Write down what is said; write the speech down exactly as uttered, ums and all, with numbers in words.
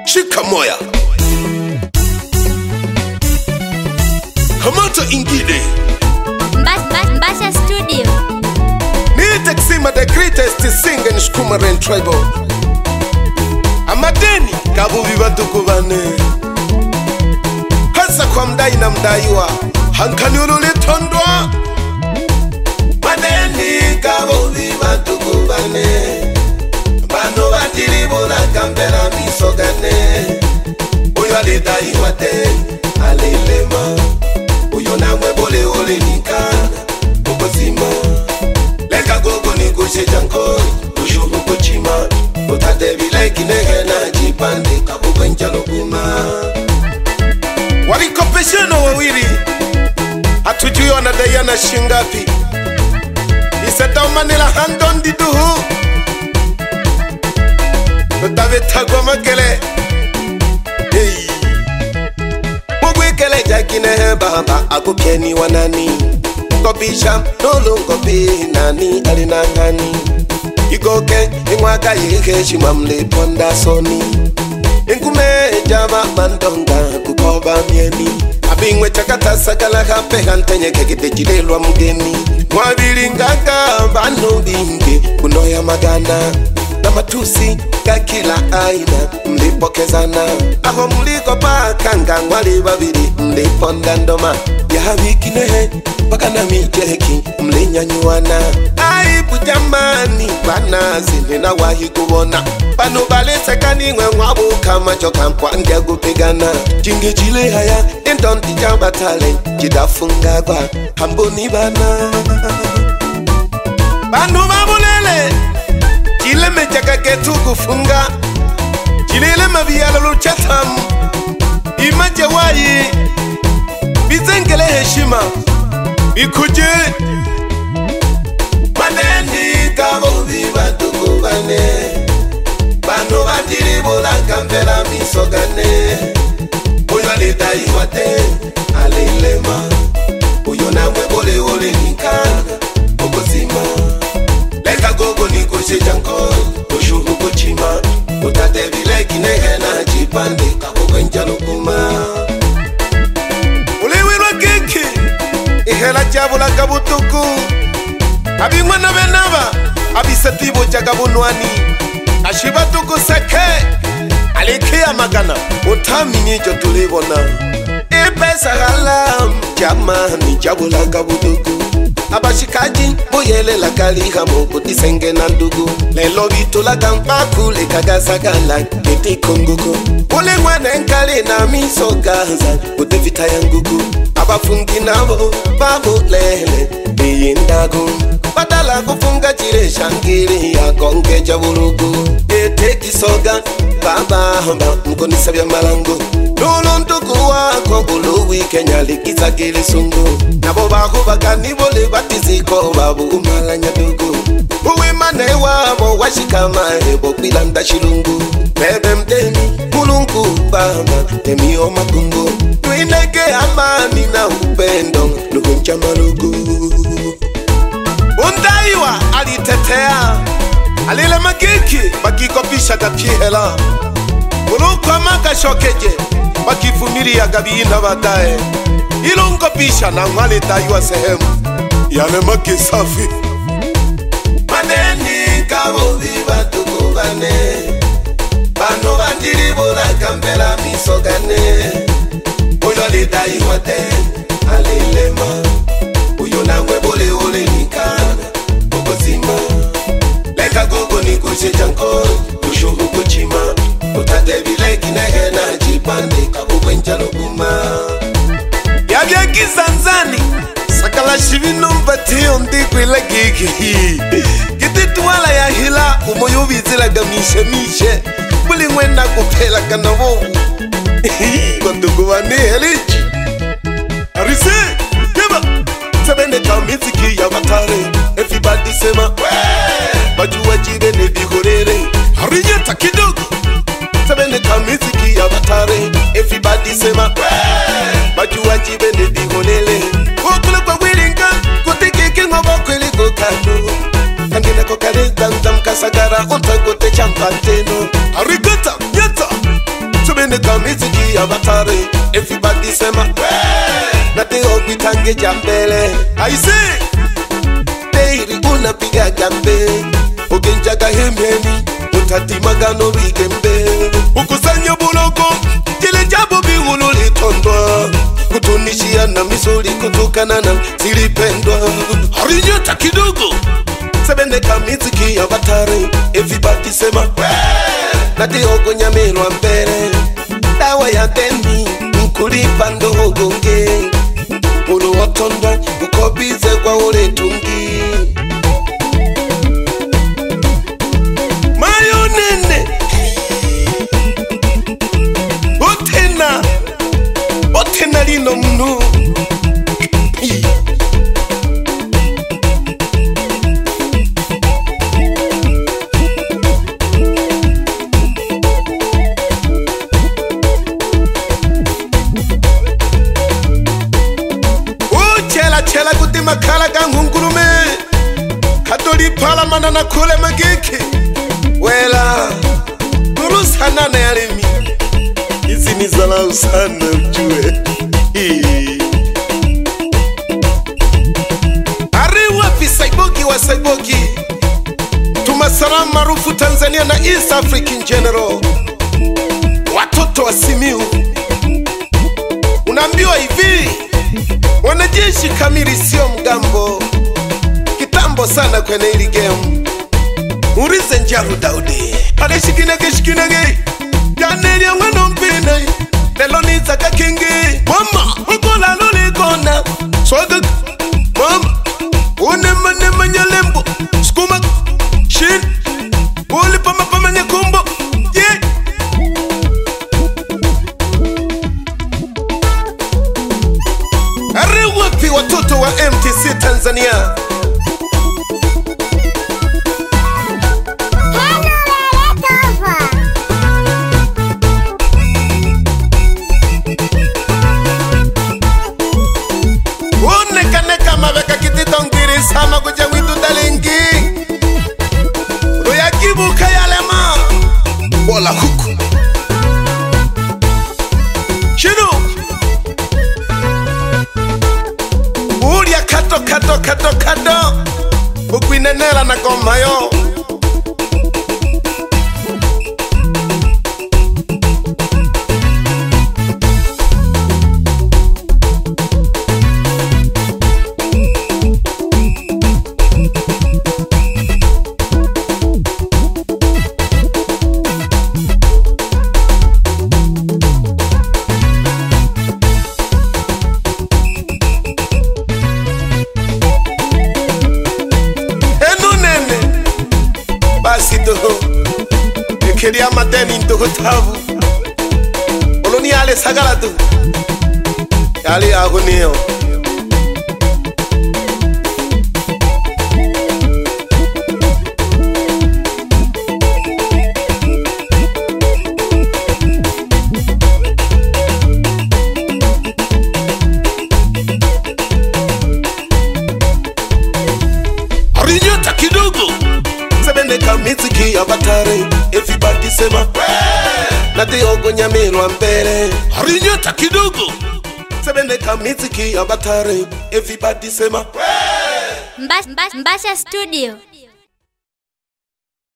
shika moya Hamata ingine Mbasha Studio. Niite Kusima the greatest singer in Shkumaren Tribal. Amadeni kabubi batuku bane hasa kwa mdai na mdaiwa hankani ululitondwa. Madeni kabubi batuku bane bano batiribula kambera misogane. Uyo alidaiwa te alilema, uyo namwe bole ole nikana ukosima. Leka gogo ni kushe jankoi ushuhu kuchima. Utadevi like nege na jipande kabuga njalo kuma. Walikopesheno wawili hatujui wanadaiana shingapi. Iseta umanila handon diduhu Utavitagwa makele. Hey Mugwekele jakine baba akupyeni wanani. Kopisha nolo kopi nani alina nani. Igoke ingwaka yike shimamle ponda soni. Inkume jama mandonga kukoba mieni. Abingwe chakata sakala kape hantenye kekite chilelwa mgeni. Mwabili ngaka bano bingi kunoya magana. Na matusi kakila aina mlipokezana. Aho mliko pakanga mwali babili mliponda ndoma. Ya wikinehe paka na mijeki mlinyanyuana. Aibu jamani bana zinena wahi kubona. Pano bale sekani ngwe mwabu kama choka mkwangia kupigana. Jingi jile haya indonti jamba tale jidafunga kwa hamboni bana. Pano mabulele jile mechaka ketu kufunga. Jile mabiyala luchatam imaje wayi bizengele heshima Ikuje Madeni kabubi batuku bane bano batiribula kambera misogane. Uyo alidaiwa te alilema, uyo namwe bole ole nikana ukosima. Leka gogo ni kushe jankoi ushuhu kuchima. Utadevi like nege na jipande kabuga njalo kuma. Ihela jabula kabutuku abimwana benaba abisatibo jagabunwani ashibatuku seke alikia magana utami jo tulibona. Ipesa halam jamani jabula kabutuku abashikaji boyele la kaliha moko tisenge na ndugu. Lelo bitula kampa kule kagasagala keti konguko. Ule mwane nkali na miso gaza kutevita ya ngugu. Abafungi nabo babu lele biyindagu. Badala kufunga chile shangiri ya konge jaburugu. Ete kisoga baba hamba mkoni sabya malangu. Lulu ndugu wako buluwi Kenya likiza kili sungu. Nabo bahu baka nibole batiziko babu umalanya dugu. Uwe mane wabo washikama hebo bilanda shilungu. Bebe mdeni mulungu baba temi o makungu. Tuineke amani na upendo lukuncha malugu. Undaiwa alitetea alile magiki bakikopisha gapihela. Mulukwa maka shokeje bakifumiri ya gabiina badae. Ilungo pisha na mwale daiwa sehemu yale maki safi. Madeni kabubi batuku bane bano batiribula kambera misogane. Uyo alidaiwa te alilema, uyo namwe bole ole nikana ukosima. Leka gogo ni kushe jankoi ushuhu kuchima. Utadevi like nege na jipande kabuga njalo kuma. Yabya kizanzani sakala shivino mpatiyo ndikwe la gigi. Giti tuwala ya hila umoyo bizila gamishe mishe. Buli mwena kupela kana wowu Bandugu wane helichi Arise Keba Sebende kamiziki ya batare. Everybody sema Wee Bajua jide ne bihorere Hariyeta kidogo Sebende kamiziki ya batare. Everybody sema Wee Bajua jide ne bihorere Kukule kwa wilinga Kutiki kingo bokweli kukano. Kangine kokare dam dam kasagara. Unta kote champanteno Arigata Yeta sebendeka miziki ya batari. Everybody sema na teo bitange jambele. I say teiri unapiga gambe, ugenjaga hemeni utatimaga no bigembe. Ukusanya buloko kile jabo bihulu litondwa, kutunishia na misuli kutukana na zilipendwa. Harinyota kidogo sebendeka miziki ya batari. Everybody sema na teo nyamelwa mbele. Dawa ya deni mkulipa ndogo nge, ulu watondwa ukobize kwa ule tungi. Mayo nene Otena Otena lino mnu chela kuti makala kangungurume katoli pala manana kule magiki wela nurusana na yalimi. Hizi ni zalau sana ujue. Ari wapi Saibogi wa Saibogi, tumasalamu marufu Tanzania na East Africa in general. Watoto wa Simiu unaambiwa hivi, wanajeshi kamili sio mgambo. Kitambo sana kwenye hili game, urize Njaru Daudi ale shikinege shikinege yaneli ya mweno mpine lelo nizaka kingi. Mama ukola luli kona swaga mama unema nema nyalembo skuma shin uli pama pama nyekumbo yeah. Ari wapi watoto wa M T C Tanzania? Unekaneka mabeka kititongiri sama kuja witu dalingi Ruyakibuka yalema Bola huku Shinu Ulia kato kato kato kato Ukwinenela na goma yo. Keria madeni ndogo tavu oloni ale sagala tu yali agonio. Arinyota kidogo sebendeka miziki ya batari. Everybody sema na teo nyamelwa mbele. Harinyota kidogo sebendeka miziki ya batari. Everybody sema Mbasha Studio.